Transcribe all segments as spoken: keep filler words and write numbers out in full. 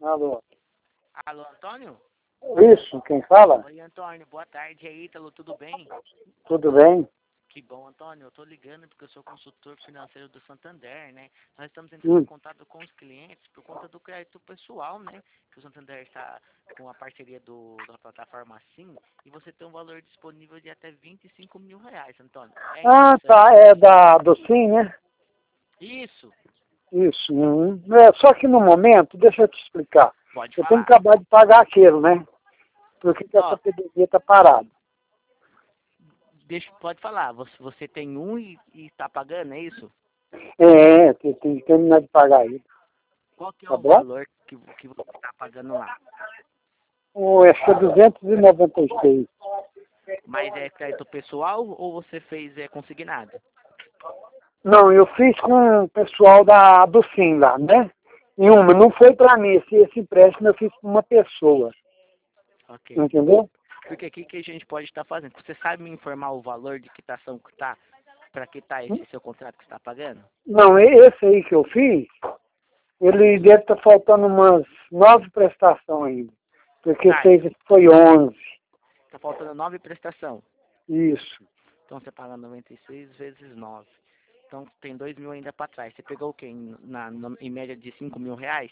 Alô. Alô, Antônio? Isso, quem fala? Oi, Antônio, boa tarde. E aí, Ítalo, tudo bem? Tudo bem? Que bom, Antônio. Eu tô ligando porque eu sou consultor financeiro do Santander, né? Nós estamos entrando Hum. em contato com os clientes por conta do crédito pessoal, né? Que o Santander está com a parceria do, da plataforma Sim e você tem um valor disponível de até vinte e cinco mil reais, Antônio. É Ah, interessante? tá, é da, do Sim, né? Isso, Isso. Hum. É, só que no momento, deixa eu te explicar. pode Eu tenho que falar. acabar de pagar aquilo, né? Por que que essa Ó, P D D está parada? deixa, pode falar. Você, você tem um e está pagando, é isso? É, tem, tem que terminar de pagar isso. Qual que é Tá o bom? valor que, que você está pagando lá? O, acho que é duzentos e noventa e seis. Mas é crédito pessoal ou você fez é, consignado? Não, eu fiz com o pessoal da, do Sim lá, né? E uma, não foi para mim, esse, esse empréstimo eu fiz para uma pessoa. Ok. Entendeu? Porque aqui que a gente pode estar fazendo? Você sabe me informar o valor de quitação que tá? Para que tá esse seu contrato que você está pagando? Não, e- esse aí que eu fiz, ele deve estar faltando umas nove prestações ainda. Porque Tá, fez, foi onze. tá faltando nove prestação. Isso. Então você paga noventa e seis vezes nove. Então tem dois mil ainda para trás. Você pegou o quê? Em, na, na- em média de cinco mil reais?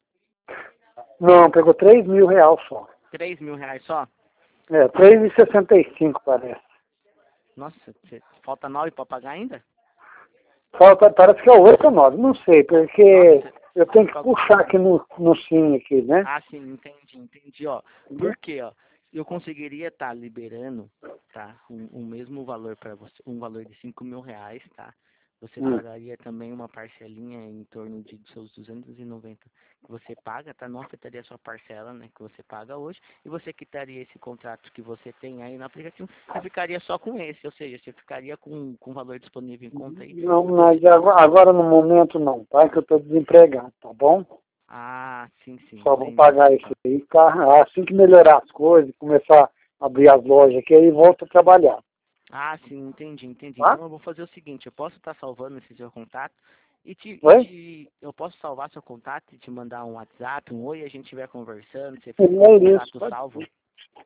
Não, pegou três mil reais só. Três mil reais só? É, três e sessenta e cinco parece. Nossa, você, falta nove para pagar ainda? Falta, parece que é oito ou nove, não sei, porque Nossa, eu você tenho que pagou. puxar aqui no, no Sim aqui, né? Ah, sim, entendi, entendi, ó. Por quê, ó? Eu conseguiria estar liberando, tá? Um, um mesmo valor para você, um valor de cinco mil reais, tá? Você Hum. pagaria também uma parcelinha em torno de seus duzentos e noventa que você paga, tá? Não afetaria a sua parcela, né? Que você paga hoje. E você quitaria esse contrato que você tem aí no aplicativo. Você ficaria só com esse, ou seja, você ficaria com com o valor disponível em conta aí. Não, mas agora, agora no momento não, tá? Que eu estou desempregado, tá bom? Ah, sim, sim, Só vou entendi. pagar isso aí, tá? Assim que melhorar as coisas, começar a abrir as lojas aqui, aí volto a trabalhar, Ah, sim, entendi, entendi. tá? Então eu vou fazer o seguinte, eu posso estar salvando esse seu contato e te, e Oi? te eu posso salvar seu contato e te mandar um WhatsApp, um oi, a gente estiver conversando, você fica com o É isso, contato pode salvo. ser,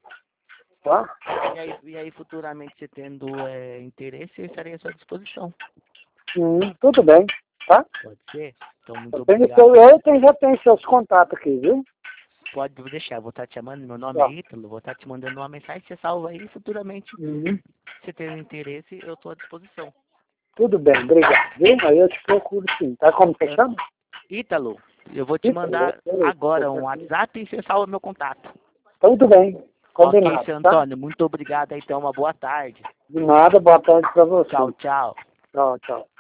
tá? E aí, e aí futuramente você tendo é, interesse, eu estarei à sua disposição. Hum, tudo bem, tá? Pode ser? Então muito Eu, tenho, obrigado. seu- eu tenho, já tenho seus contatos aqui, viu? Pode deixar, vou estar te chamando, meu nome é Tá. Ítalo, vou estar te mandando uma mensagem, você salva aí e futuramente, Uhum. se ter interesse, eu estou à disposição. Tudo bem, obrigado, viu? Aí eu te procuro sim, tá? Como você Eu- chama? Ítalo, eu vou te Ítalo, mandar beleza. agora um WhatsApp e você salva meu contato. Tudo bem, Ok, combinado, seu tá? Antônio, muito obrigado, então, uma boa tarde. De nada, boa tarde pra você. Tchau, tchau. Tchau, tchau.